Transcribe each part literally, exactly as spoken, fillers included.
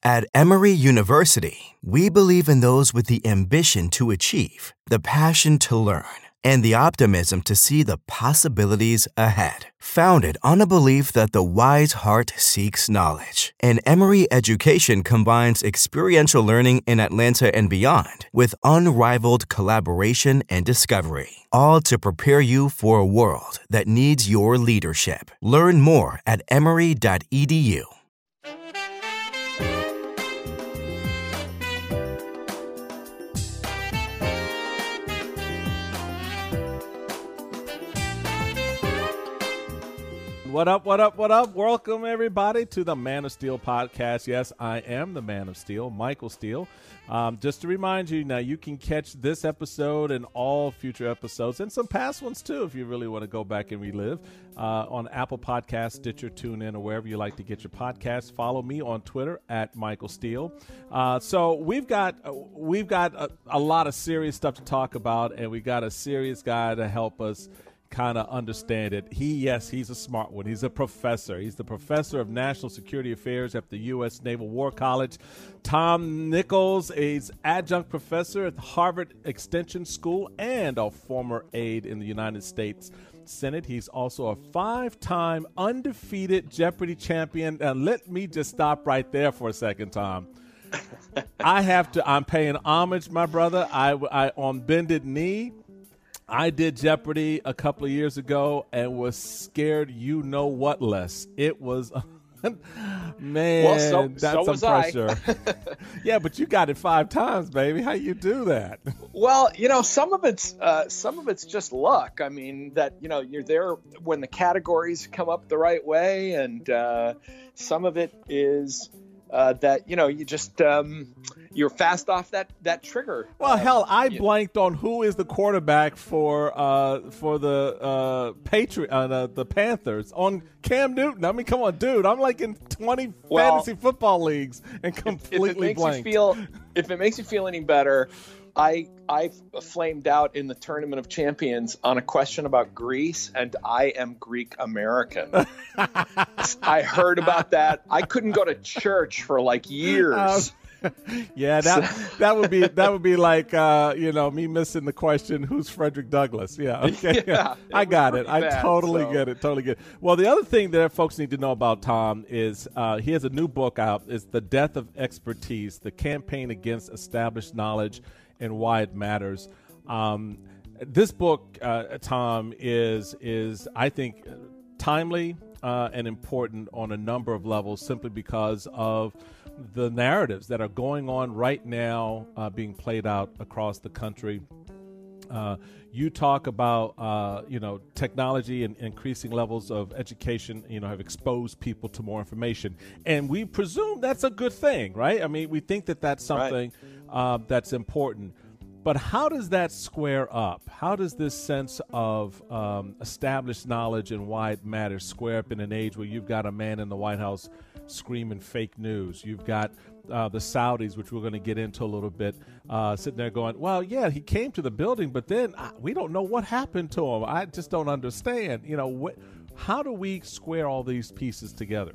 At Emory University, we believe in those with the ambition to achieve, the passion to learn, and the optimism to see the possibilities ahead. Founded on a belief that the wise heart seeks knowledge, and Emory education combines experiential learning in Atlanta and beyond with unrivaled collaboration and discovery, all to prepare you for a world that needs your leadership. Learn more at emory dot e d u. What up, what up, what up? Welcome, everybody, to the Man of Steel podcast. Yes, I am the Man of Steel, Michael Steele. Um, just to remind you, now you can catch this episode and all future episodes, and some past ones, too, if you really want to go back and relive, uh, on Apple Podcasts, Stitcher, TuneIn, or wherever you like to get your podcasts. Follow me on Twitter, at Michael Steele. Uh, so we've got, uh, we've got a, a lot of serious stuff to talk about, and we got a serious guy to help us kind of understand it. He, yes, he's a smart one. He's a professor. He's the professor of national security affairs at the U S Naval War College. Tom Nichols is adjunct professor at the Harvard Extension School and a former aide in the United States Senate. He's also a five-time undefeated Jeopardy champion. And let me just stop right there for a second, Tom. I have to, I'm paying homage, my brother. I, I on bended knee, I did Jeopardy a couple of years ago and was scared you know what less. It was, man, well, so, that's so some was pressure. Yeah, but you got it five times, baby. How you do that? Well, you know, some of it's uh, some of it's just luck. I mean, that, you know, you're there when the categories come up the right way, and uh, some of it is uh, that, you know, you just um, you're fast off that that trigger. Well, uh, hell, I you, blanked on who is the quarterback for uh, for the uh, Patri- uh, the, the Panthers on Cam Newton. I mean, come on, dude. I'm like in twenty well, fantasy football leagues and completely if it makes blanked. You feel, if it makes you feel any better, I I flamed out in the Tournament of Champions on a question about Greece, and I am Greek American. I heard about that. I couldn't go to church for like years. Um, yeah, that that would be that would be like uh, you know, me missing the question, who's Frederick Douglass? Yeah, okay, yeah, I got it. I bad, totally so. get it. Totally get it. Well, the other thing that folks need to know about Tom is uh, he has a new book out. It's The Death of Expertise: The Campaign Against Established Knowledge and Why It Matters. Um, this book, uh, Tom, is is I think timely uh, and important on a number of levels, simply because of the narratives that are going on right now, uh, being played out across the country. Uh, you talk about, uh, you know, technology and increasing levels of education, you know, have exposed people to more information. And we presume that's a good thing, right? I mean, we think that that's something right. uh, that's important. But how does that square up? How does this sense of um, established knowledge and why it matters square up in an age where you've got a man in the White House screaming fake news? You've got uh, the Saudis, which we're going to get into a little bit, uh, sitting there going, well, yeah, he came to the building, but then uh, we don't know what happened to him. I just don't understand. You know, wh- how do we square all these pieces together?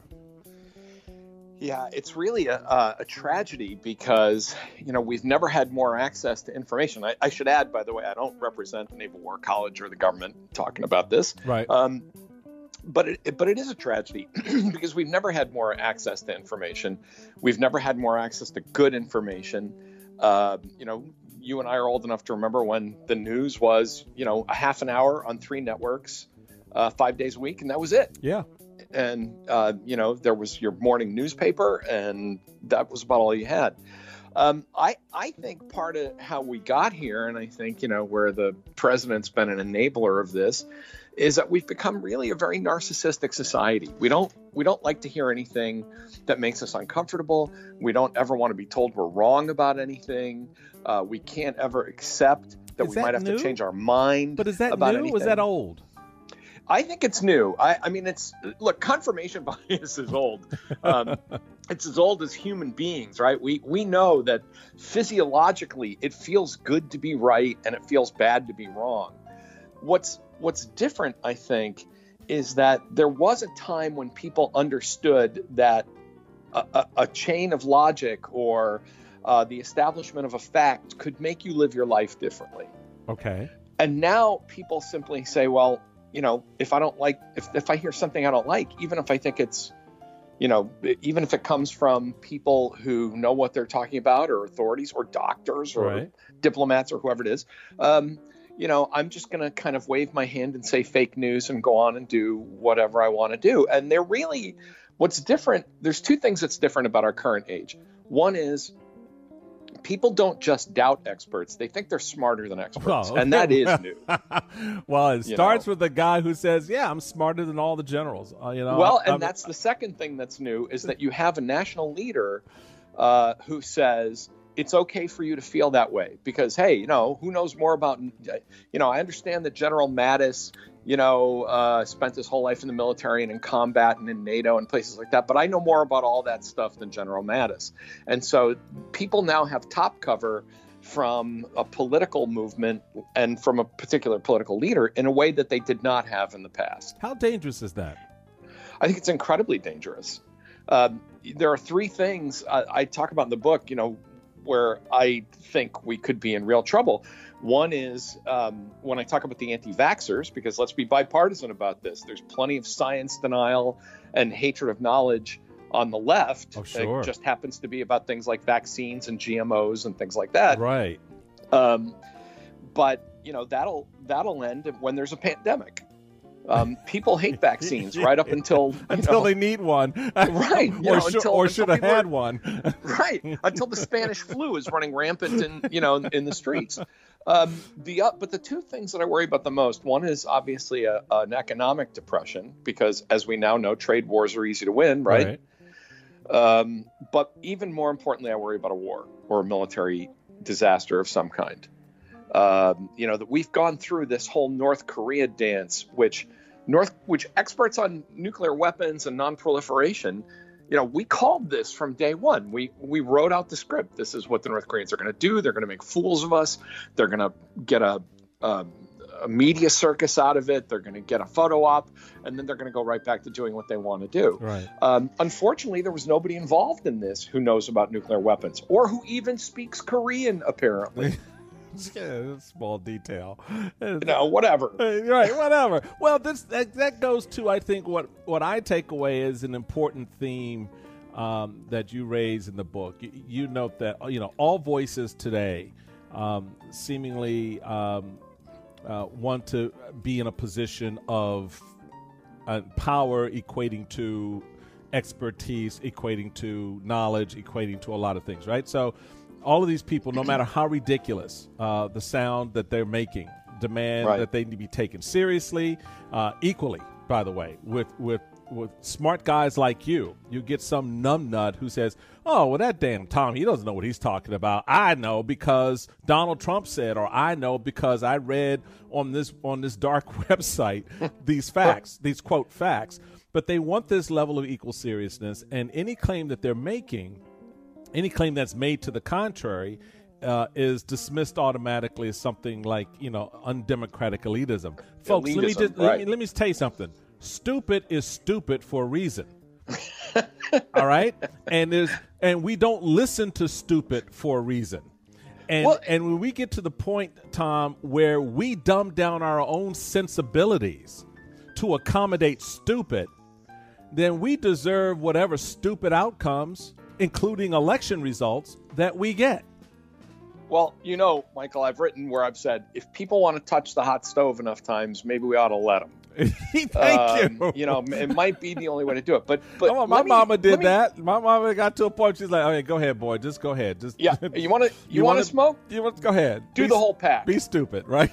Yeah, it's really a, a, a tragedy because, you know, we've never had more access to information. I, I should add, by the way, I don't represent the Naval War College or the government talking about this. Right. Um, but it, but it is a tragedy because we've never had more access to information. We've never had more access to good information. Uh, you know, you and I are old enough to remember when the news was, you know, a half an hour on three networks, uh, five days a week, and that was it. Yeah. And, uh, you know, there was your morning newspaper, and that was about all you had. Um, I, I think part of how we got here, and I think, you know, where the president's been an enabler of this, is that we've become really a very narcissistic society. We don't we don't like to hear anything that makes us uncomfortable. We don't ever want to be told we're wrong about anything. Uh, we can't ever accept that is we that might have new? to change our mind. But is that about new anything. or is that old? I think it's new. I, I mean, it's look, confirmation bias is old. Um, it's as old as human beings, right? We we know that physiologically it feels good to be right and it feels bad to be wrong. What's what's different, I think, is that there was a time when people understood that a, a, a chain of logic or uh, the establishment of a fact could make you live your life differently. Okay. And now people simply say, well, you know, if I don't like, if, if I hear something I don't like, even if I think it's, you know, even if it comes from people who know what they're talking about, or authorities or doctors or right. diplomats or whoever it is, um, you know, I'm just going to kind of wave my hand and say fake news and go on and do whatever I want to do. And they're really, what's different, there's two things that's different about our current age. One is people don't just doubt experts. They think they're smarter than experts. Well, and that is new. Well, it You starts know. with the guy who says, yeah, I'm smarter than all the generals. Uh, you know, Well, and I'm- that's the second thing that's new is that you have a national leader uh, who says it's okay for you to feel that way because, hey, you know, who knows more about, you know, I understand that General Mattis, you know, uh, spent his whole life in the military and in combat and in NATO and places like that. But I know more about all that stuff than General Mattis. And so people now have top cover from a political movement and from a particular political leader in a way that they did not have in the past. How dangerous is that? I think it's incredibly dangerous. Um, there are three things I, I talk about in the book, you know, where I think we could be in real trouble. One is um, when I talk about the anti-vaxxers, because let's be bipartisan about this. There's plenty of science denial and hatred of knowledge on the left. Oh, sure. It just happens to be about things like vaccines and G M Os and things like that. Right. Um, but, you know, that'll that'll end when there's a pandemic. Um, people hate vaccines right up until you Until know, they need one. Right. You or know, should, until- or until should have people are- had one. right until the Spanish flu is running rampant in you know in, in the streets. Um, the uh, but the two things that I worry about the most, one is obviously a, an economic depression because, as we now know, trade wars are easy to win, right? Um, but even more importantly, I worry about a war or a military disaster of some kind. Um, you know that we've gone through this whole North Korea dance, which North, which experts on nuclear weapons and non-proliferation, you know, we called this from day one. We we wrote out the script. This is what the North Koreans are going to do. They're going to make fools of us. They're going to get a, a, a media circus out of it. They're going to get a photo op, and then they're going to go right back to doing what they want to do. Right. Um, unfortunately, there was nobody involved in this who knows about nuclear weapons or who even speaks Korean, apparently. Yeah, small detail. You know, whatever. Right, whatever. Well, this that, that goes to, I think, what, what I take away is an important theme um, that you raise in the book. You, you note that, you know, all voices today um, seemingly um, uh, want to be in a position of uh, power equating to expertise, equating to knowledge, equating to a lot of things, right? So all of these people, no matter how ridiculous uh, the sound that they're making, demand Right. that they need to be taken seriously, uh, equally, by the way, with, with with smart guys like you. You get some numbnut who says, oh, well, that damn Tom, he doesn't know what he's talking about. I know because Donald Trump said, or I know because I read on this on this dark website these facts, these, quote, facts. But they want this level of equal seriousness, and any claim that they're making, any claim that's made to the contrary uh, is dismissed automatically as something like, you know, undemocratic elitism. Folks, let me Elitism, just let right. me, let me tell you something. Stupid is stupid for a reason. All right? And there's and we don't listen to stupid for a reason. And Well- and when we get to the point, Tom, where we dumb down our own sensibilities to accommodate stupid, then we deserve whatever stupid outcomes, including election results, that we get. Well, you know, Michael, I've written where I've said, if people want to touch the hot stove enough times, maybe we ought to let them. Thank you. You know, it might be the only way to do it. But, but Come on, my let me- mama did let me- that. My mama got to a point. She's like, "Okay, go ahead, boy. Just go ahead. Just Yeah, you want to you, want to smoke? You want go ahead. Do Be- the whole pack. Be stupid, right?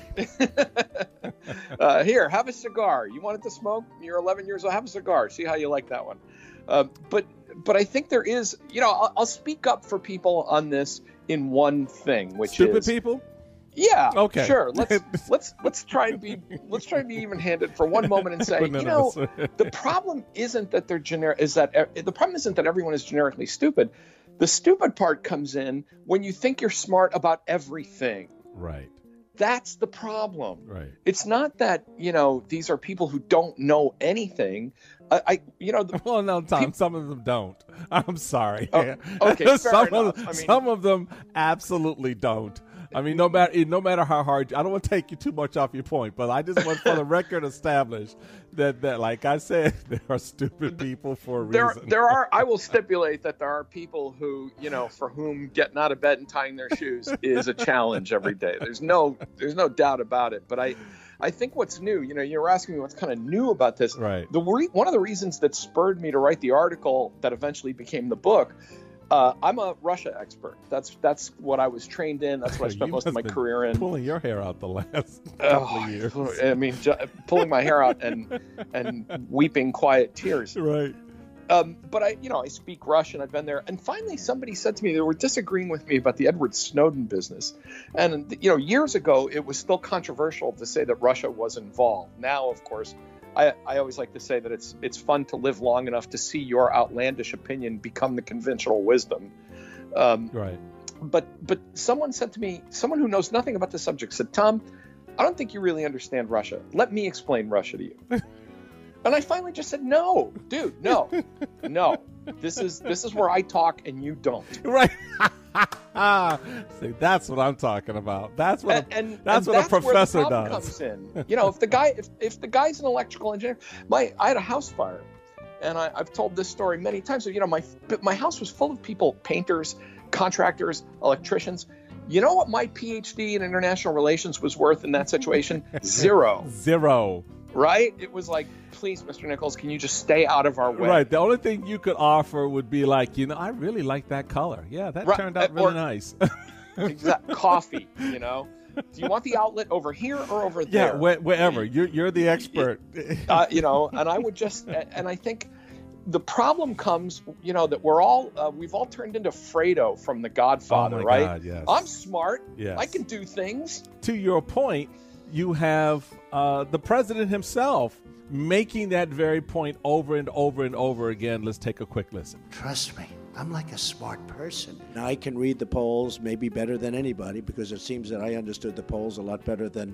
uh, here, have a cigar. You wanted to smoke? You're eleven years old. Have a cigar. See how you like that one. Uh, but but I think there is, you know, I'll, I'll speak up for people on this in one thing, which Stupid is people. yeah, Okay. sure. Let's let's let's try and be let's try and be even-handed for one moment and say, you None know, of us. the problem isn't that they're generic. Is that e- the problem isn't that everyone is generically stupid. The stupid part comes in when you think you're smart about everything. Right. That's the problem. Right. It's not that, you know, these are people who don't know anything. I, I you know. The, well, no, Tom, people, some of them don't. I'm sorry. Oh, okay, fair some, enough. Of, I mean, some of them absolutely don't. I mean, no matter no matter how hard, I don't want to take you too much off your point, but I just want for the record established that, that, like I said, there are stupid people for a there, reason. There are, I will stipulate that there are people who, you know, for whom getting out of bed and tying their shoes is a challenge every day. There's no, there's no doubt about it. But I, I think what's new, you know, you were asking me what's kind of new about this. Right. The re- one of the reasons that spurred me to write the article that eventually became the book. Uh, I'm a Russia expert. That's that's what I was trained in. That's what I spent most of my career in. Pulling your hair out the last couple oh, of years. I mean, ju- pulling my hair out and and weeping quiet tears. Right. Um, but I, you know, I speak Russian. I've been there. And finally, somebody said to me, they were disagreeing with me about the Edward Snowden business. And, you know, years ago, it was still controversial to say that Russia was involved. Now, of course, I, I always like to say that it's it's fun to live long enough to see your outlandish opinion become the conventional wisdom. Um, right. But but someone said to me, someone who knows nothing about the subject said, Tom, I don't think you really understand Russia. Let me explain Russia to you. And I finally just said, no, dude, no, no. This is this is where I talk and you don't. Right. See, that's what I'm talking about. That's what and, a, and, that's and what that's a professor where the problem does. Comes in. You know, if the guy if, if the guy's an electrical engineer, my I had a house fire, and I, I've told this story many times. So, you know, my my house was full of people, painters, contractors, electricians. You know what my P H D in international relations was worth in that situation? Zero. Zero. Right? It was like, please, Mister Nichols, can you just stay out of our way? Right. The only thing you could offer would be like, you know, I really like that color. Yeah, that right. turned out really or, nice. Exact coffee, you know. Do you want the outlet over here or over there? Yeah, wh- wherever. You're you're the expert. uh, you know, and I would just, and I think the problem comes, you know, that we're all, uh, we've all turned into Fredo from The Godfather, oh my right? God, yes. I'm smart. Yes. I can do things. To your point, you have uh, the president himself making that very point over and over and over again. Let's take a quick listen. Trust me, I'm like a smart person. Now, I can read the polls maybe better than anybody because it seems that I understood the polls a lot better than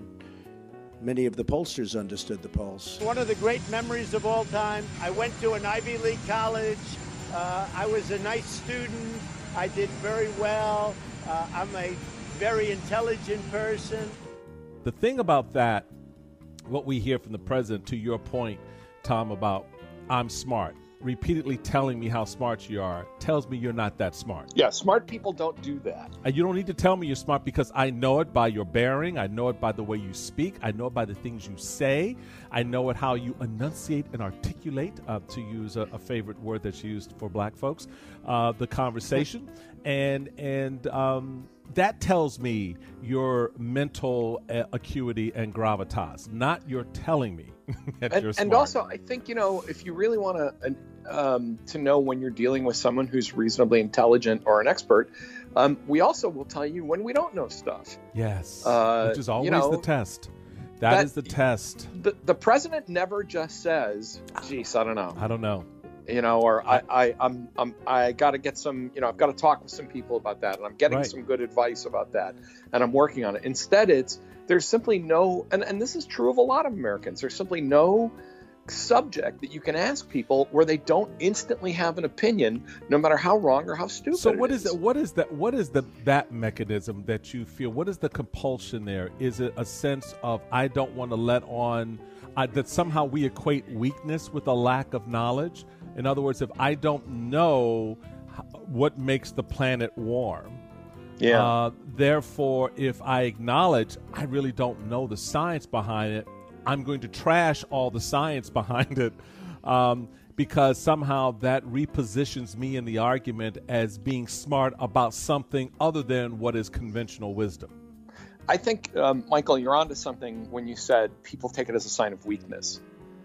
many of the pollsters understood the polls. One of the great memories of all time, I went to an Ivy League college. Uh, I was a nice student. I did very well. Uh, I'm a very intelligent person. The thing about that, what we hear from the president, to your point, Tom, about I'm smart, repeatedly telling me how smart you are, tells me you're not that smart. Yeah, smart people don't do that. And you don't need to tell me you're smart because I know it by your bearing. I know it by the way you speak. I know it by the things you say. I know it how you enunciate and articulate, uh, to use a, a favorite word that's used for black folks, uh, the conversation. and and um, that tells me your mental uh, acuity and gravitas, not your telling me that and, you're smart. And also, I think, you know, if you really want to um, to know when you're dealing with someone who's reasonably intelligent or an expert, um, we also will tell you when we don't know stuff. Yes, uh, which is always you know, the test. that, that is the test. The, the president never just says, geez, I don't know. I don't know. You know, or I, I, I'm, I'm, I got to get some, you know, I've got to talk with some people about that, and I'm getting right. some good advice about that, and I'm working on it. Instead, it's, there's simply no, and, and this is true of a lot of Americans, there's simply no subject that you can ask people where they don't instantly have an opinion, no matter how wrong or how stupid. So what it is it? What is that? What is the that mechanism that you feel? What is the compulsion there? Is it a sense of I don't want to let on I, that somehow we equate weakness with a lack of knowledge? In other words, if I don't know what makes the planet warm, yeah. Uh, therefore, if I acknowledge I really don't know the science behind it, I'm going to trash all the science behind it, um, because somehow that repositions me in the argument as being smart about something other than what is conventional wisdom. I think, um, Michael, you're onto something when you said people take it as a sign of weakness.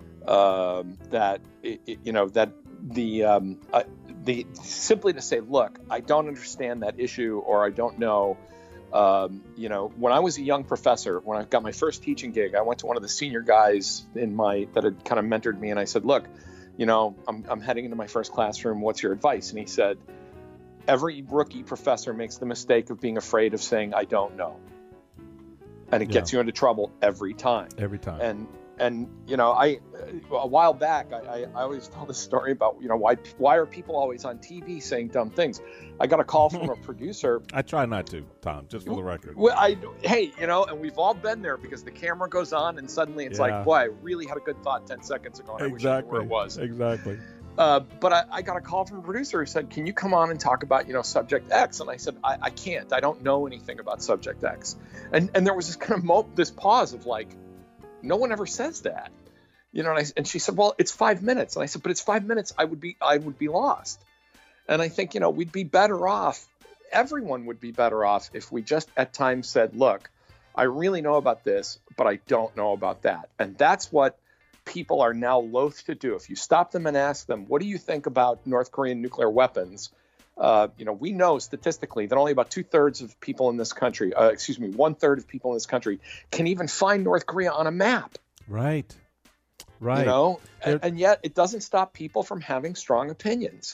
Um, that it, it, you know that the um, uh, the simply to say, look, I don't understand that issue, or I don't know. Um, you know, when I was a young professor, when I got my first teaching gig, I went to one of the senior guys in my that had kind of mentored me, and I said, look, you know, I'm I'm heading into my first classroom. What's your advice? And he said, every rookie professor makes the mistake of being afraid of saying I don't know. and it Yeah. gets you into trouble every time. Every time. And and you know, I a while back, I, I, I always tell this story about you know why why are people always on T V saying dumb things? I got a call from a producer. I try not to, Tom, just for the record. Well, I hey, you know, and we've all been there because the camera goes on, and suddenly it's Yeah. like, boy, I really had a good thought ten seconds ago, and I wish I knew Exactly. where it was. Exactly. Uh, but I, I got a call from a producer who said, "Can you come on and talk about, you know, Subject X?" And I said, "I, I can't. I don't know anything about Subject X." And and there was this kind of mo- this pause of like, no one ever says that, you know. And, I, and she said, "Well, it's five minutes." And I said, "But it's five minutes. I would be I would be lost." And I think you know we'd be better off. Everyone would be better off if we just at times said, "Look, I really know about this, but I don't know about that," and that's what people are now loath to do. If you stop them and ask them, what do you think about North Korean nuclear weapons? Uh, you know, we know statistically that only about two thirds of people in this country, uh, excuse me, one third of people in this country can even find North Korea on a map. Right. Right. You know, There- and, and yet it doesn't stop people from having strong opinions.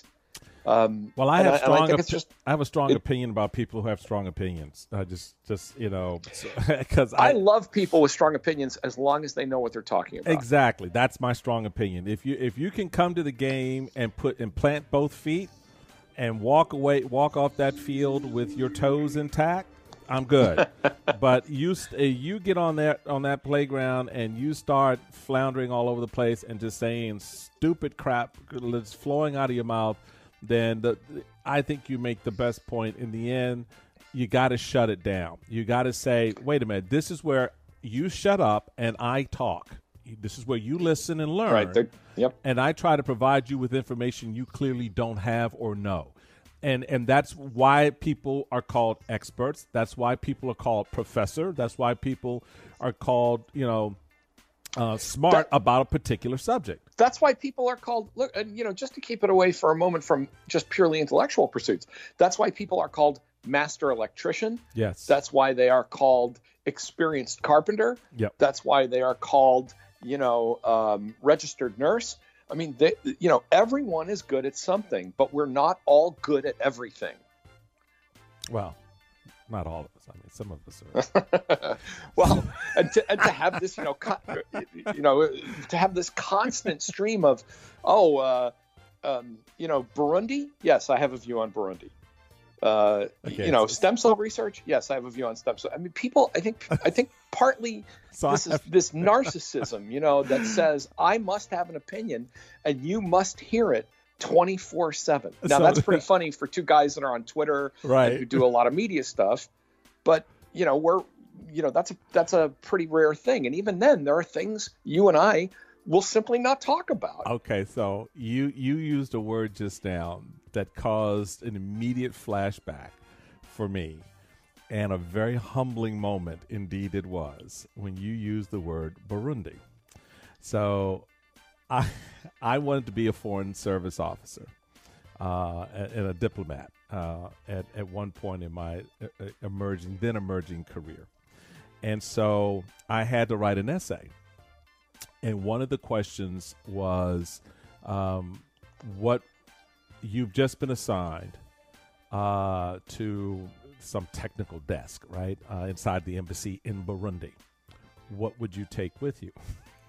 Um, Well, I and have and I strong. think Op- it's just, I have a strong it- opinion about people who have strong opinions. I just, just you know, because I I, love people with strong opinions as long as they know what they're talking about. exactly that's my strong opinion. If you if you can come to the game and put and plant both feet and walk away, walk off that field with your toes intact, I'm good. But you st- you get on that on that playground and you start floundering all over the place and just saying stupid crap that's flowing out of your mouth, then the, I think you make the best point. In the end, you got to shut it down. You got to say, wait a minute, this is where you shut up and I talk. This is where you listen and learn. Right. They're- Yep. And I try to provide you with information you clearly don't have or know. And and that's why people are called experts. That's why people are called professor. That's why people are called, you know, uh, smart That- about a particular subject. That's why people are called, look, and you know, just to keep it away for a moment from just purely intellectual pursuits, that's why people are called master electrician. Yes. That's why they are called experienced carpenter. Yep. That's why they are called, you know, um, registered nurse. I mean, they, you know, everyone is good at something, but we're not all good at everything. Well, not all of us. I mean, some of us are. Well, and to, and to have this, you know, co- you know, to have this constant stream of, oh, uh, um, you know, Burundi. Yes, I have a view on Burundi. Uh, Okay, you know, so- stem cell research. Yes, I have a view on stem cell. I mean, people. I think. I think partly So I this is have- this narcissism, you know, that says I must have an opinion and you must hear it twenty-four seven. Now So- that's pretty funny for two guys that are on Twitter Right. and who do a lot of media stuff, but you know, we're, you know, that's a that's a pretty rare thing. And even then, there are things you and I will simply not talk about. Okay, so you you used a word just now that caused an immediate flashback for me, and a very humbling moment indeed it was when you used the word Burundi. So I I wanted to be a foreign service officer uh, and a diplomat uh, at at one point in my uh, emerging then emerging career, and so I had to write an essay. And one of the questions was, um, what you've just been assigned uh, to some technical desk, right, uh, inside the embassy in Burundi. What would you take with you?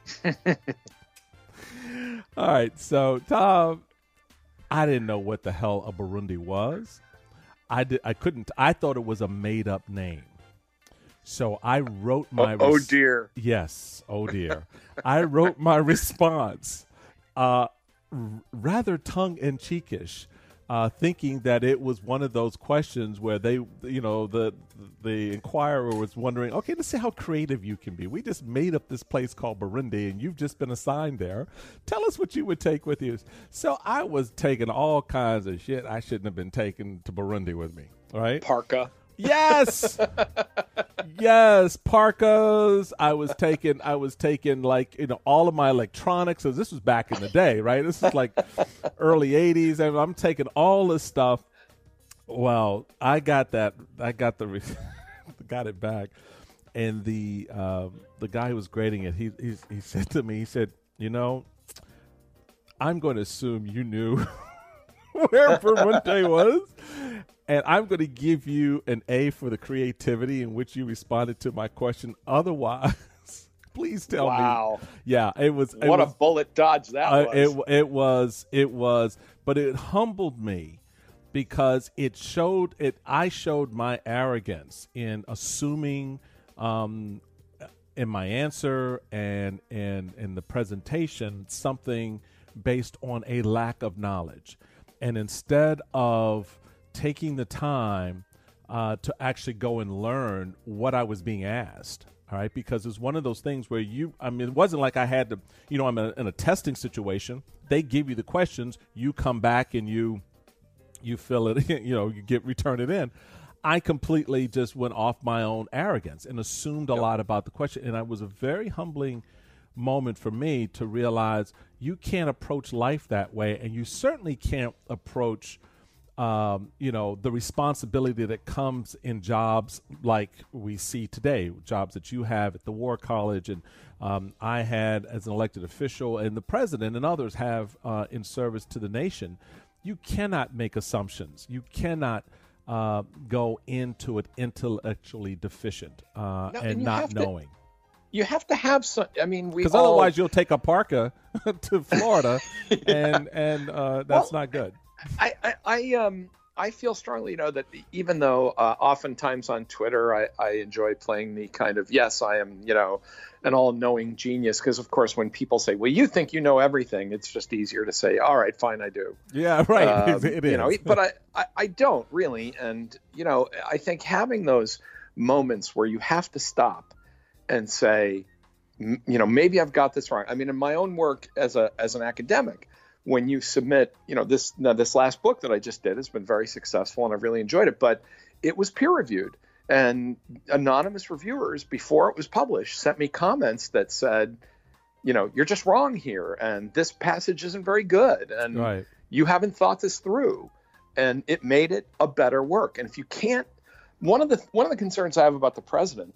All right, so Tom, I didn't know what the hell a Burundi was. I did. I couldn't. I thought it was a made-up name. So I wrote my. oh, oh res- dear. Yes. Oh dear. I wrote my response, uh, r- rather tongue-in-cheekish, uh, thinking that it was one of those questions where they, you know, the the inquirer was wondering, okay, let's see how creative you can be. We just made up this place called Burundi, and you've just been assigned there. Tell us what you would take with you. So I was taking all kinds of shit I shouldn't have been taking to Burundi with me. Right? Parka. Yes. Yes, parkas. I was taking I was taking like, you know, all of my electronics. So this was back in the day, right? This is like early eighties, and I'm taking all this stuff. Well, I got that I got the re- got it back. And the um, the guy who was grading it, he he he said to me, he said, "You know, I'm going to assume you knew where Burundi was." and I'm going to give you an A for the creativity in which you responded to my question. Otherwise, please tell wow. me. Wow. Yeah, it was. It what was, a bullet dodge that uh, was. It, it was. It was. But it humbled me because it showed it. I showed my arrogance in assuming um, in my answer and and in the presentation something based on a lack of knowledge. And instead of taking the time uh, to actually go and learn what I was being asked, all right, because it's one of those things where you, I mean, it wasn't like I had to, you know, I'm in a, in a testing situation. They give you the questions, you come back and you, you fill it, you know, you get, return it in. I completely just went off my own arrogance and assumed a yep. lot about the question. And it was a very humbling moment for me to realize you can't approach life that way, and you certainly can't approach um, you know, the responsibility that comes in jobs like we see today, jobs that you have at the War College and um, I had as an elected official, and the president and others have uh, in service to the nation. You cannot make assumptions. You cannot uh, go into it intellectually deficient uh, no, and, and not to- knowing. You have to have some. I mean, we because all, otherwise you'll take a parka to Florida, yeah. and and uh, that's well, not good. I, I I um I feel strongly, you know, that even though uh, oftentimes on Twitter I, I enjoy playing the kind of yes I am, you know, an all-knowing genius, because of course when people say, well, you think you know everything, it's just easier to say, all right, fine, I do. Yeah, right. Um, it you is. know, but I, I I don't really, and you know, I think having those moments where you have to stop and say, you know, maybe I've got this wrong. I mean, in my own work as a as an academic, when you submit, you know, this now this last book that I just did has been very successful and I've really enjoyed it, but it was peer reviewed, and anonymous reviewers before it was published sent me comments that said, you know, you're just wrong here, and this passage isn't very good, and right. you haven't thought this through, and it made it a better work. And if you can't, one of the one of the concerns I have about the president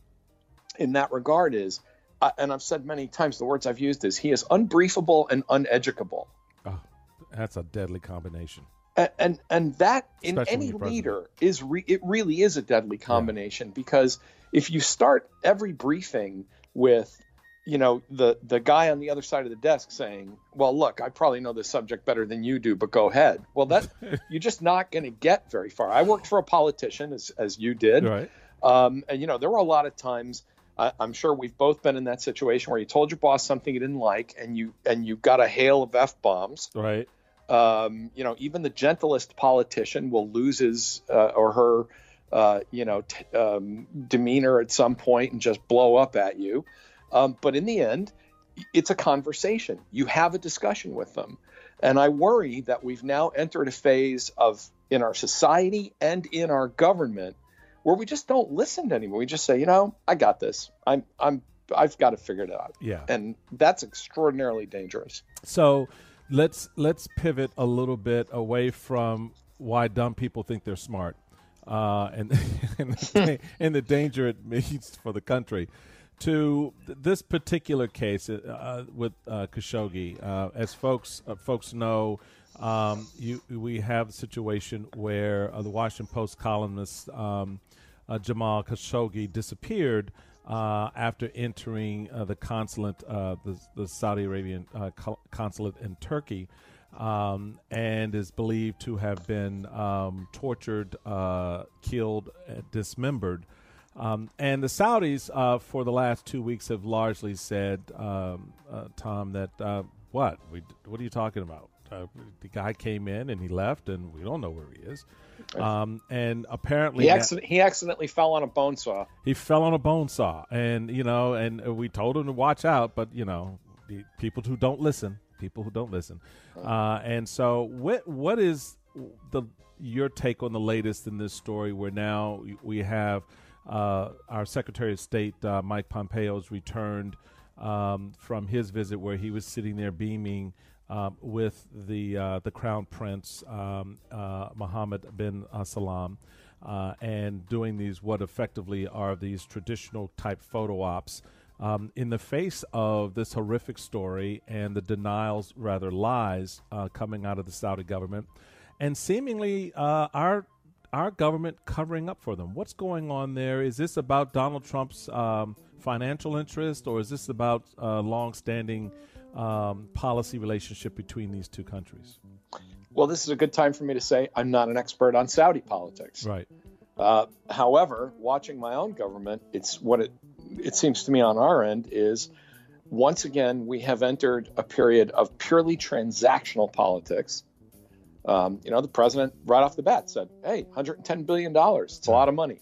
in that regard is, uh, and I've said many times, the words I've used is, he is unbriefable and uneducable. Oh, that's a deadly combination. And and, and that Especially in any leader is re, it really is a deadly combination, yeah. because if you start every briefing with, you know, the the guy on the other side of the desk saying, well, look, I probably know this subject better than you do, but go ahead. Well, that you're just not going to get very far. I worked for a politician, as as you did. Right. Um, and, you know, there were a lot of times, uh, I'm sure we've both been in that situation where you told your boss something you didn't like, and you and you got a hail of F-bombs. Right. Um, you know, even the gentlest politician will lose his uh, or her, uh, you know, t- um, demeanor at some point and just blow up at you. Um, but in the end, it's a conversation. You have a discussion with them. And I worry that we've now entered a phase of, in our society and in our government, where we just don't listen anymore. We just say, you know, I got this. I'm, I'm, I've got to figure it out. Yeah. And that's extraordinarily dangerous. So let's, let's pivot a little bit away from why dumb people think they're smart, uh, and, and, the, and the danger it means for the country, to th- this particular case uh, with uh, Khashoggi. Uh, as folks, uh, folks know, um, you, we have a situation where uh, the Washington Post columnist, um, Uh, Jamal Khashoggi disappeared uh, after entering uh, the consulate, uh, the, the Saudi Arabian uh, co- consulate in Turkey, um, and is believed to have been um, tortured, uh, killed, uh, dismembered. Um, and the Saudis, uh, for the last two weeks, have largely said, um, uh, Tom, that uh, what? We, what are you talking about? Uh, the guy came in and he left, and we don't know where he is. Um, and apparently he, accident- he accidentally fell on a bone saw. He fell on a bone saw, and you know, and we told him to watch out. But you know, the people who don't listen, people who don't listen. Uh, and so, what what is the your take on the latest in this story? Where now we have uh, our Secretary of State uh, Mike Pompeo's returned um, from his visit, where he was sitting there beaming. Um, with the uh, the Crown Prince um, uh, Mohammed bin uh, Salam, uh, and doing these what effectively are these traditional type photo ops um, in the face of this horrific story and the denials, rather lies, uh, coming out of the Saudi government, and seemingly uh, our our government covering up for them? What's going on there? Is this about Donald Trump's um, financial interest, or is this about uh, long-standing um, policy relationship between these two countries? Well, this is a good time for me to say I'm not an expert on Saudi politics. Right. Uh, however, watching my own government, it's what it it seems to me on our end is, once again, we have entered a period of purely transactional politics. Um, you know, the president right off the bat said, hey, one hundred ten billion dollars. It's a lot of money.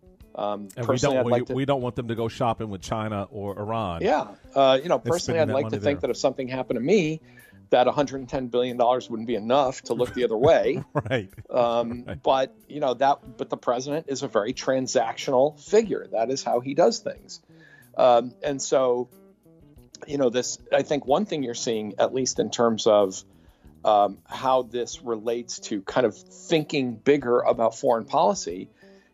Um, and we personally, don't, I'd like we, to, we don't want them to go shopping with China or Iran. Yeah. Uh, you know, personally, I'd that like to money think there. that if something happened to me, that one hundred ten billion dollars wouldn't be enough to look the other way. Right. Um, Right. But, you know, that but the president is a very transactional figure. That is how he does things. Um, and so, you know, this, I think one thing you're seeing, at least in terms of um, how this relates to kind of thinking bigger about foreign policy,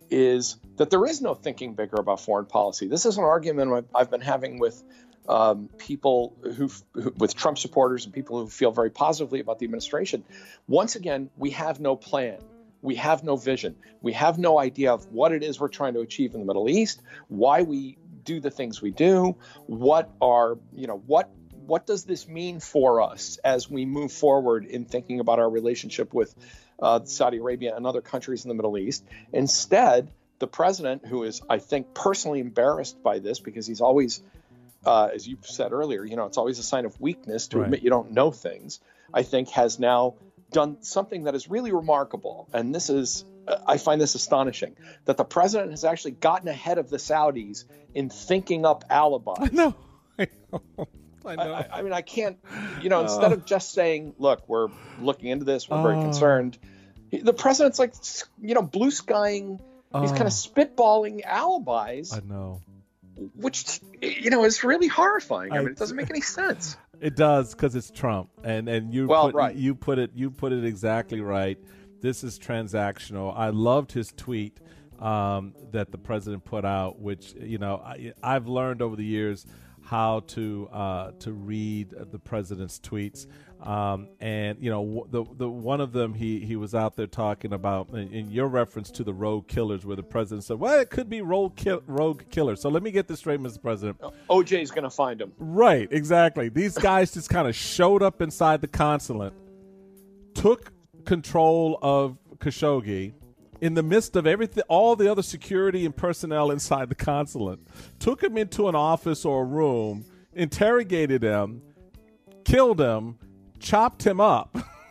is that there is no thinking bigger about foreign policy. This is an argument I've- I've been having with um, people who, who, with Trump supporters and people who feel very positively about the administration. Once again, we have no plan. We have no vision. We have no idea of what it is we're trying to achieve in the Middle East, why we do the things we do, what are, you know, what what does this mean for us as we move forward in thinking about our relationship with uh, Saudi Arabia and other countries in the Middle East. Instead, the president, who is, I think, personally embarrassed by this, because he's always, uh, as you said earlier, you know, it's always a sign of weakness to Right. admit you don't know things, I think has now done something that is really remarkable. And this is, I find this astonishing, that the president has actually gotten ahead of the Saudis in thinking up alibis. I know. I know. I know. I, I mean, I can't, you know, instead of just saying, look, we're looking into this, we're very Oh. concerned. The president's like, you know, blue skying, he's Oh. kind of spitballing alibis, I know. which, you know, is really horrifying. I, I- mean, it doesn't make any sense. It does, because it's Trump, and and you Well, put, right. you put it you put it exactly right. This is transactional. I loved his tweet um, that the president put out, which, you know, I, I've learned over the years how to uh, to read the president's tweets, um, and you know w- the the one of them he he was out there talking about in, in your reference to the rogue killers, where the president said, well, it could be rogue kill- rogue killers. So let me get this straight, Mister President. O J's going to find him. Right, exactly. These guys just kind of showed up inside the consulate, took control of Khashoggi in the midst of everything, all the other security and personnel inside the consulate, took him into an office or a room, interrogated him, killed him, chopped him up.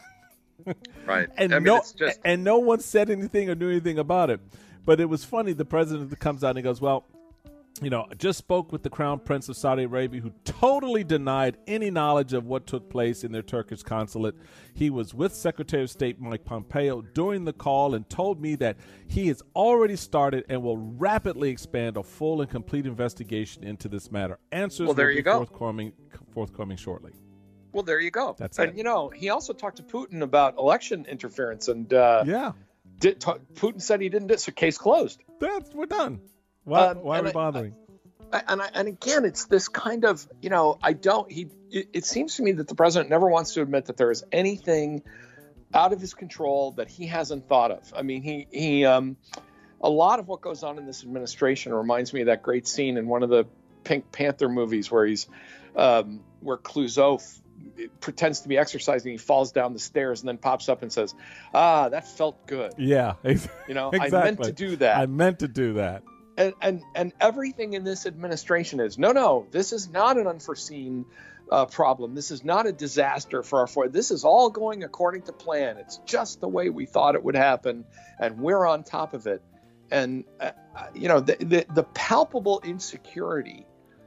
Right. And I mean, no, it's just, and no one said anything or knew anything about it. But it was funny. The president comes out and he goes, well, you know, I just spoke with the Crown Prince of Saudi Arabia, who totally denied any knowledge of what took place in their Turkish consulate. He was with Secretary of State Mike Pompeo during the call and told me that he has already started and will rapidly expand a full and complete investigation into this matter. Answers Well, there will you be go. forthcoming, forthcoming shortly. well, there you go. That's and, it. you know, he also talked to Putin about election interference, and uh, Yeah, did, ta- Putin said he didn't do it, so case closed. that's we're done. Why, Um, why are and we I- bothering? I- And I, and again, it's this kind of, you know, I don't, he, it, it seems to me that the president never wants to admit that there is anything out of his control that he hasn't thought of. I mean, he, he, um, a lot of what goes on in this administration reminds me of that great scene in one of the Pink Panther movies where he's, um, where Clouseau f- pretends to be exercising. He falls down the stairs and then pops up and says, ah, that felt good. Yeah, You know, exactly. I meant to do that. I meant to do that. And, and and everything in this administration is no, no. This is not an unforeseen uh, problem. This is not a disaster for our foreign. This is all going according to plan. It's just the way we thought it would happen, and we're on top of it. And uh, you know, the, the the palpable insecurity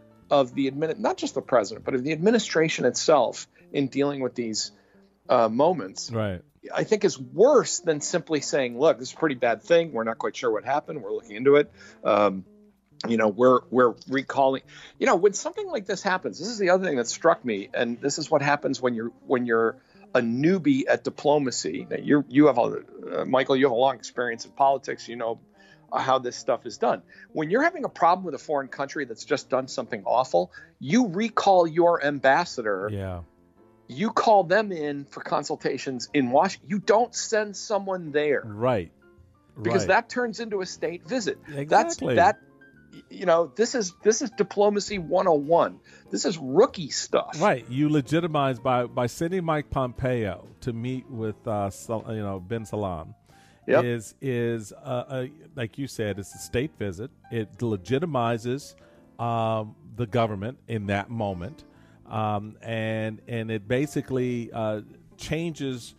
of the admin, not just the president, but of the administration itself in dealing with these uh, moments. Right. I think is worse than simply saying, look, this is a pretty bad thing. We're not quite sure what happened. We're looking into it. Um, you know, we're we're recalling, you know, when something like this happens, this is the other thing that struck me. And this is what happens when you're when you're a newbie at diplomacy. Now, you you have a, uh, Michael, you have a long experience in politics. You know how this stuff is done. When you're having a problem with a foreign country that's just done something awful, you recall your ambassador. Yeah. You call them in for consultations in Washington. You don't send someone there. Right. because right. that turns into a state visit. Exactly. That's that. You know, this is this is diplomacy one oh one. This is rookie stuff. Right. You legitimize by by sending Mike Pompeo to meet with uh, Sal, you know Ben Salman. Yep. Is is uh, a, like you said, it's a state visit. It legitimizes um, the government in that moment, um, and and it basically uh, changes,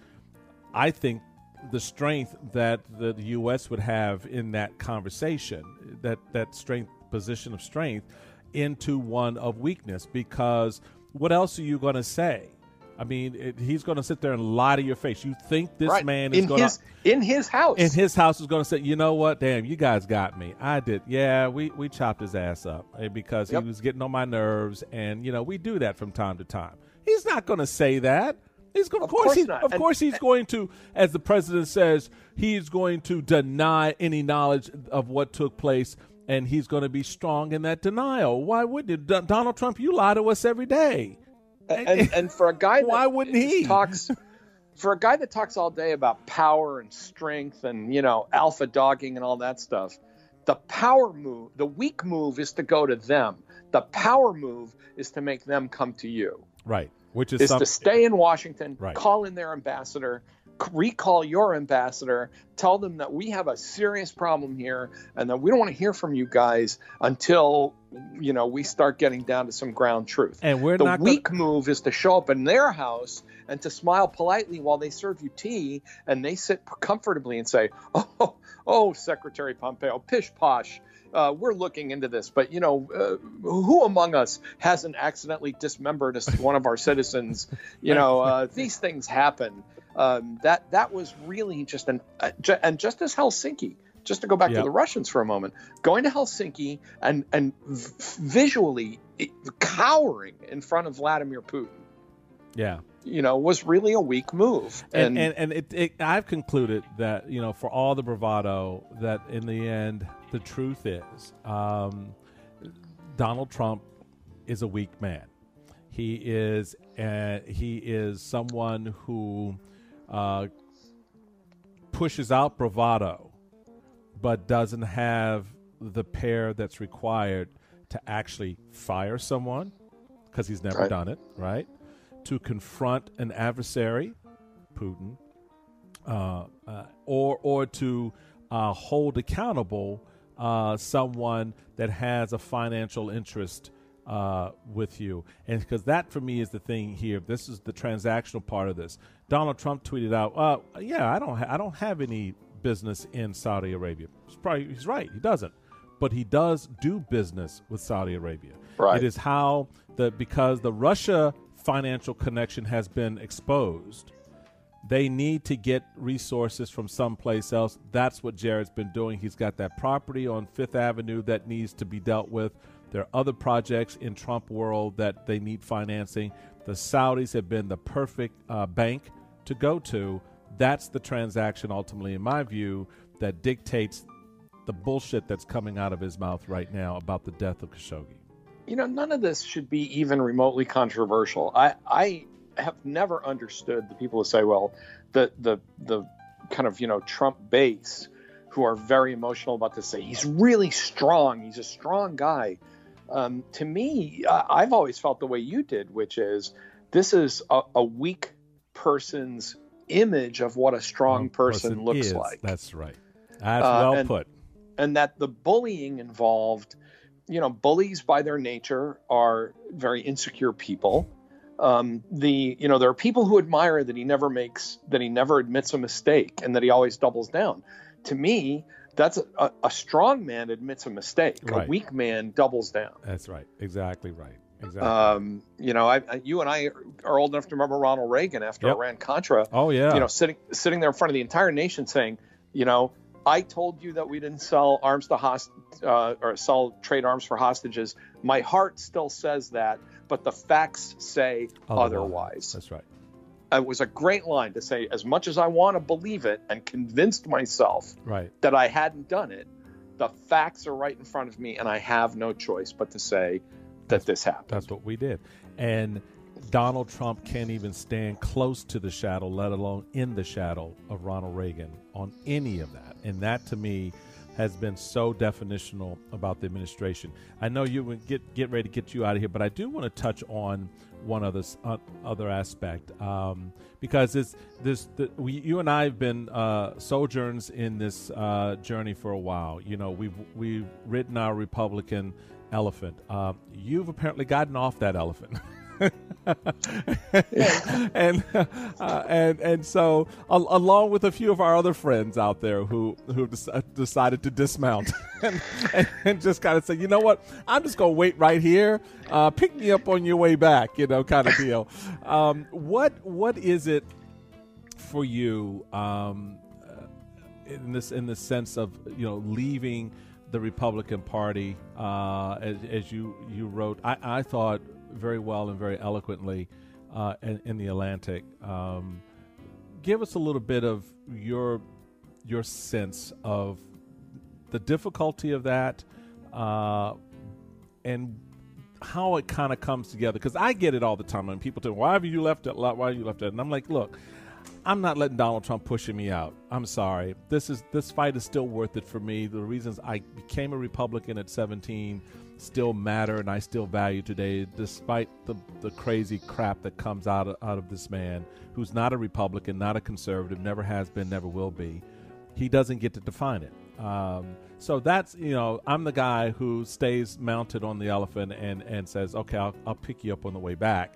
I think, the strength that the U S would have in that conversation, that that strength, position of strength, into one of weakness. Because what else are you going to say? I mean, it, he's going to sit there and lie to your face. You think this right. man is in going his to in his house in his house is going to say, you know what, damn, you guys got me. I did, yeah. We we chopped his ass up because yep. he was getting on my nerves, and you know we do that from time to time. He's not going to say that. He's going, of, of course, course he, of and, course he's and, going to, as the president says, he's going to deny any knowledge of what took place, and he's going to be strong in that denial. Why wouldn't you? D- Donald Trump, you lie to us every day. And, and for a guy that why wouldn't he talks, for a guy that talks all day about power and strength and you know alpha dogging and all that stuff, the power move, the weak move is to go to them. The power move is to make them come to you. Right. Which is, is some, to stay in Washington, right. call in their ambassador, recall your ambassador, tell them that we have a serious problem here and that we don't want to hear from you guys until, you know, we start getting down to some ground truth. And we're the not weak gonna... move is to show up in their house and to smile politely while they serve you tea and they sit comfortably and say, oh, oh, Secretary Pompeo, pish posh. Uh, we're looking into this, but you know, uh, who among us hasn't accidentally dismembered us, one of our citizens? You know, uh, these things happen. Um, that that was really just an uh, ju- and just as Helsinki. Just to go back yep. to the Russians for a moment, going to Helsinki and and v- visually cowering in front of Vladimir Putin. Yeah. You know, was really a weak move. And and, and it, it, I've concluded that, you know, for all the bravado, that in the end, the truth is um, Donald Trump is a weak man. He is uh, he is someone who uh, pushes out bravado, but doesn't have the pair that's required to actually fire someone, because he's never right. done it, right? To confront an adversary, Putin, uh, uh, or or to uh, hold accountable uh, someone that has a financial interest uh, with you. And because that, for me, is the thing here. This is the transactional part of this. Donald Trump tweeted out, uh, "Yeah, I don't, ha- I don't have any business in Saudi Arabia." He's probably he's right. He doesn't, but he does do business with Saudi Arabia. Right. It is how the because the Russia financial connection has been exposed. They need to get resources from someplace else. That's what Jared's been doing. He's got that property on Fifth Avenue that needs to be dealt with. There are other projects in Trump world that they need financing. The Saudis have been the perfect uh, bank to go to. That's the transaction, ultimately, in my view, that dictates the bullshit that's coming out of his mouth right now about the death of Khashoggi. You know, none of this should be even remotely controversial. I, I have never understood the people who say, well, the, the, the kind of, you know, Trump base who are very emotional about this, say he's really strong. He's a strong guy. Um, to me, uh, I've always felt the way you did, which is this is a, a weak person's image of what a strong person, person looks is. like. That's right. That's uh, well and, put. And that the bullying involved, you know, bullies by their nature are very insecure people. Um, the, you know, there are people who admire that he never makes, that he never admits a mistake and that he always doubles down. To me, that's a, a, a strong man admits a mistake. Right. A weak man doubles down. That's right. Exactly right. Exactly. Um, you know, I, I, you and I are old enough to remember Ronald Reagan after yep. Iran-Contra. Oh, yeah. You know, sitting sitting there in front of the entire nation saying, you know, I told you that we didn't sell arms to host uh, or sell trade arms for hostages. My heart still says that, but the facts say otherwise. otherwise. That's right. It was a great line to say, as much as I want to believe it and convinced myself right. that I hadn't done it, the facts are right in front of me and I have no choice but to say that that's, this happened. That's what we did. And Donald Trump can't even stand close to the shadow, let alone in the shadow of Ronald Reagan on any of that. And that, to me, has been so definitional about the administration. I know you would get get ready to get you out of here, but I do want to touch on one other uh, other aspect um, because it's this. The, we, you and I have been uh, sojourns in this uh, journey for a while. You know, we've we've ridden our Republican elephant. Uh, you've apparently gotten off that elephant. and uh, and and so al- along with a few of our other friends out there who who des- decided to dismount and, and, and just kind of say, you know what, I'm just gonna wait right here, uh, pick me up on your way back, you know, kind of deal. Um, what what is it for you um, in this in the sense of, you know, leaving the Republican Party uh, as, as you you wrote? I, I thought very well and very eloquently uh, in, in the Atlantic. Um, give us a little bit of your your sense of the difficulty of that uh, and how it kind of comes together. Because I get it all the time when people tell me, why have you left it? Why have you left it? And I'm like, look, I'm not letting Donald Trump pushing me out. I'm sorry. This is this fight is still worth it for me. The reasons I became a Republican at seventeen still matter, and I still value today, despite the the crazy crap that comes out of, out of this man, who's not a Republican, not a conservative, never has been, never will be. He doesn't get to define it. Um, so that's, you know, I'm the guy who stays mounted on the elephant and, and says, okay, I'll, I'll pick you up on the way back.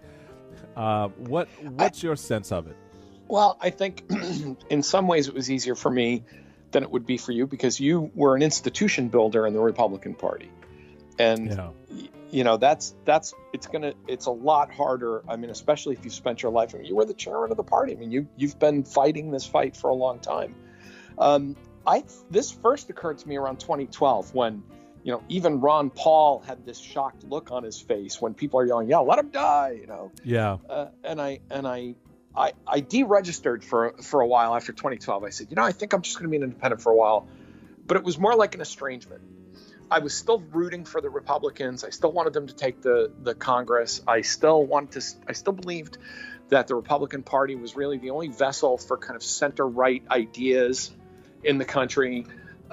Uh, what what's I, your sense of it? Well, I think in some ways it was easier for me than it would be for you, because you were an institution builder in the Republican Party. And, yeah. you know, that's that's it's going to it's a lot harder. I mean, especially if you spent your life. I mean, you were the chairman of the party. I mean, you you've been fighting this fight for a long time. Um, I this first occurred to me around twenty twelve when, you know, even Ron Paul had this shocked look on his face when people are yelling, yeah, let him die, you know. Yeah. Uh, and I and I. I, I deregistered for for a while after twenty twelve. I said, you know, I think I'm just going to be an independent for a while. But it was more like an estrangement. I was still rooting for the Republicans. I still wanted them to take the, the Congress. I still wanted to. I still believed that the Republican Party was really the only vessel for kind of center-right ideas in the country.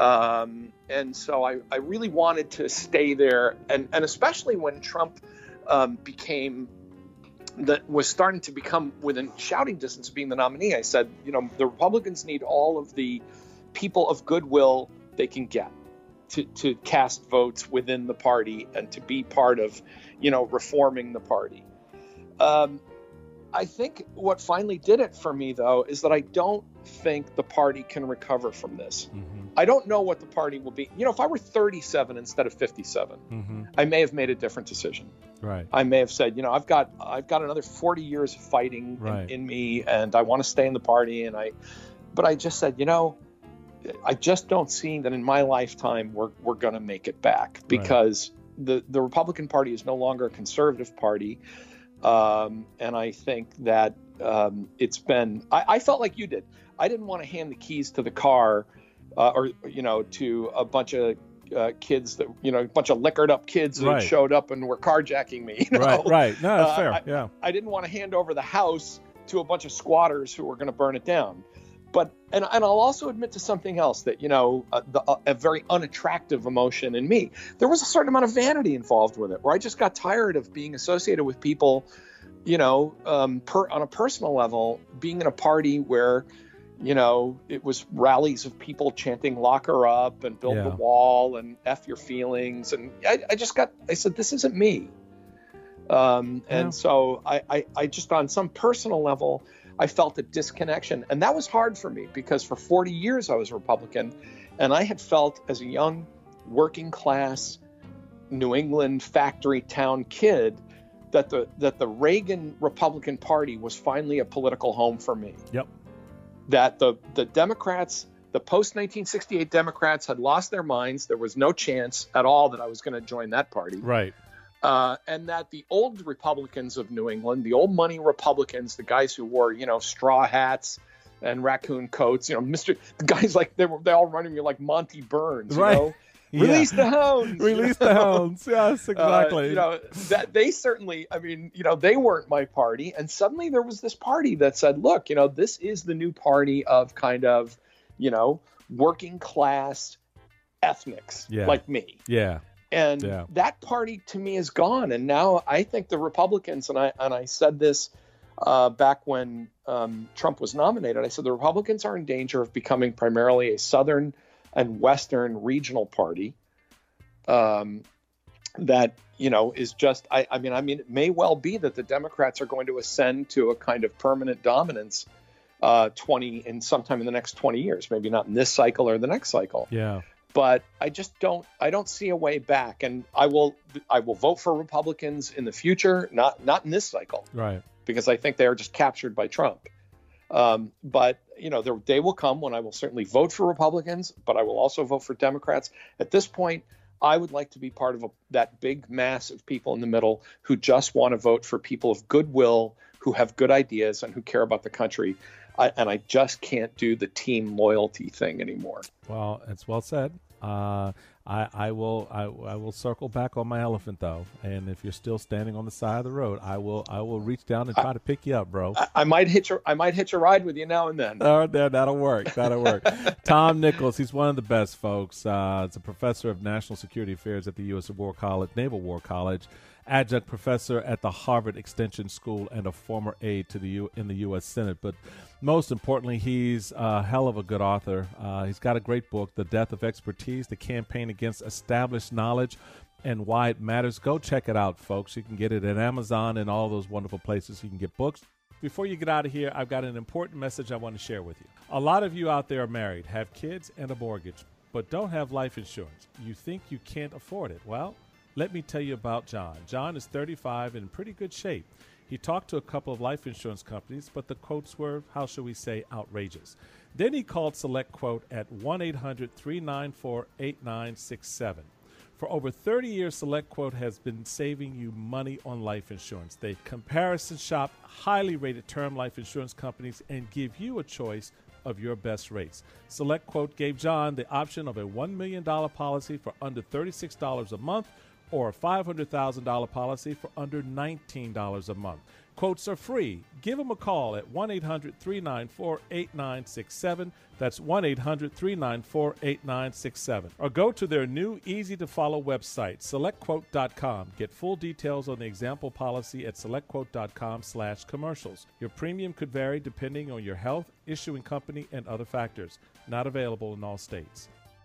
Um, and so I, I really wanted to stay there. And, and especially when Trump um, became... that was starting to become within shouting distance of being the nominee, I said, you know, the Republicans need all of the people of goodwill they can get to, to cast votes within the party and to be part of, you know, reforming the party. Um, I think what finally did it for me, though, is that I don't think the party can recover from this. Mm-hmm. I don't know what the party will be. You know, if I were thirty-seven instead of fifty-seven, mm-hmm. I may have made a different decision. Right. I may have said, you know, I've got I've got another forty years of fighting right. in, in me, and I want to stay in the party. And I, but I just said, you know, I just don't see that in my lifetime we're we're going to make it back, because right. the the Republican Party is no longer a conservative party. Um, and I think that um, it's been, I, I felt like you did. I didn't want to hand the keys to the car uh, or, you know, to a bunch of uh, kids that, you know, a bunch of liquored up kids that right. showed up and were carjacking me. You know? Right, right. No, that's uh, fair. I, yeah. I didn't want to hand over the house to a bunch of squatters who were going to burn it down. But, and, and I'll also admit to something else that, you know, a, the, a very unattractive emotion in me. There was a certain amount of vanity involved with it, where I just got tired of being associated with people, you know, um, per, on a personal level, being in a party where, you know, it was rallies of people chanting lock her up and build yeah. the wall and F your feelings. And I, I just got, I said, this isn't me. Um, yeah. And so I, I, I just, on some personal level, I felt a disconnection. And that was hard for me, because for forty years I was a Republican, and I had felt as a young working class New England factory town kid that the that the Reagan Republican Party was finally a political home for me. Yep. That the the Democrats, the post nineteen sixty-eight Democrats, had lost their minds. There was no chance at all that I was going to join that party. Right. Uh, and that the old Republicans of New England, the old money Republicans, the guys who wore, you know, straw hats and raccoon coats, you know, Mister the guys like they were they all running me like Monty Burns, you right. know, Release the hounds. Release the hounds. Yes, exactly. Uh, you know, that they certainly, I mean, you know, they weren't my party. And suddenly there was this party that said, look, you know, this is the new party of kind of, you know, working class ethnics yeah. like me. Yeah. And yeah. that party to me is gone. And now I think the Republicans, and I and I said this uh, back when um, Trump was nominated, I said the Republicans are in danger of becoming primarily a Southern and Western regional party um, that, you know, is just, I, I mean, I mean, it may well be that the Democrats are going to ascend to a kind of permanent dominance uh, twenty in sometime in the next twenty years, maybe not in this cycle or the next cycle. Yeah. But I just don't, I don't see a way back. And I will, I will vote for Republicans in the future, not, not in this cycle. Right. Because I think they are just captured by Trump. Um, but, you know, the day will come when I will certainly vote for Republicans, but I will also vote for Democrats. At this point, I would like to be part of a, that big mass of people in the middle who just want to vote for people of goodwill, who have good ideas and who care about the country. I, and I just can't do the team loyalty thing anymore. Well, it's well said. Uh, I, I will I, I will circle back on my elephant though, and if you're still standing on the side of the road, I will I will reach down and try I, to pick you up, bro. I, I might hitch a, I might hitch a ride with you now and then. Oh, there, that'll work. That'll work. Tom Nichols, he's one of the best folks. Uh, he's a professor of national security affairs at the U S War College, Naval War College, adjunct professor at the Harvard Extension School, and a former aide to the U in the U S Senate. But most importantly, he's a hell of a good author. Uh, he's got a great book, The Death of Expertise, The Campaign Against Established Knowledge and Why It Matters. Go check it out, folks. You can get it at Amazon and all those wonderful places you can get books. Before you get out of here, I've got an important message I want to share with you. A lot of you out there are married, have kids and a mortgage, but don't have life insurance. You think you can't afford it. Well, let me tell you about John. John is thirty-five and in pretty good shape. He talked to a couple of life insurance companies, but the quotes were, how shall we say, outrageous. Then he called Select Quote at one eight hundred, three nine four, eight nine six seven. For over thirty years, Select Quote has been saving you money on life insurance. They comparison shop highly rated term life insurance companies and give you a choice of your best rates. Select Quote gave John the option of a one million dollars policy for under thirty-six dollars a month, or a five hundred thousand dollars policy for under nineteen dollars a month. Quotes are free. Give them a call at one eight hundred, three nine four, eight nine six seven. That's one eight hundred, three nine four, eight nine six seven. Or go to their new, easy-to-follow website, select quote dot com. Get full details on the example policy at select quote dot com slash commercials. Your premium could vary depending on your health, issuing company, and other factors. Not available in all states.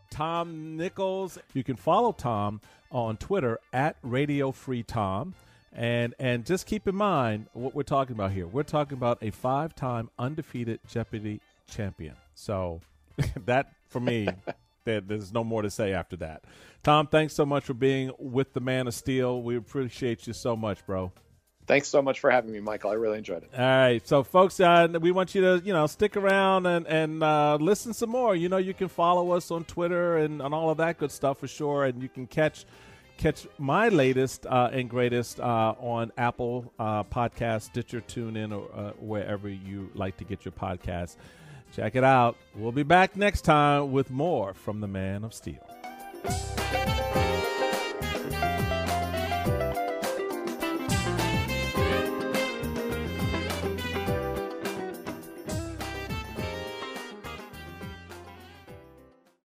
Tom Nichols. You can follow Tom on Twitter at Radio Free Tom. And and just keep in mind what we're talking about here. We're talking about a five-time undefeated Jeopardy champion. So that, for me, there, there's no more to say after that. Tom, thanks so much for being with the Man of Steel. We appreciate you so much, bro. Thanks so much for having me, Michael. I really enjoyed it. All right. So, folks, uh, we want you to, you know, stick around and, and uh, listen some more. You know, you can follow us on Twitter and, and all of that good stuff for sure. And you can catch catch my latest uh, and greatest uh, on Apple uh, Podcasts, Stitcher, TuneIn, or uh, wherever you like to get your podcasts. Check it out. We'll be back next time with more from the Man of Steel.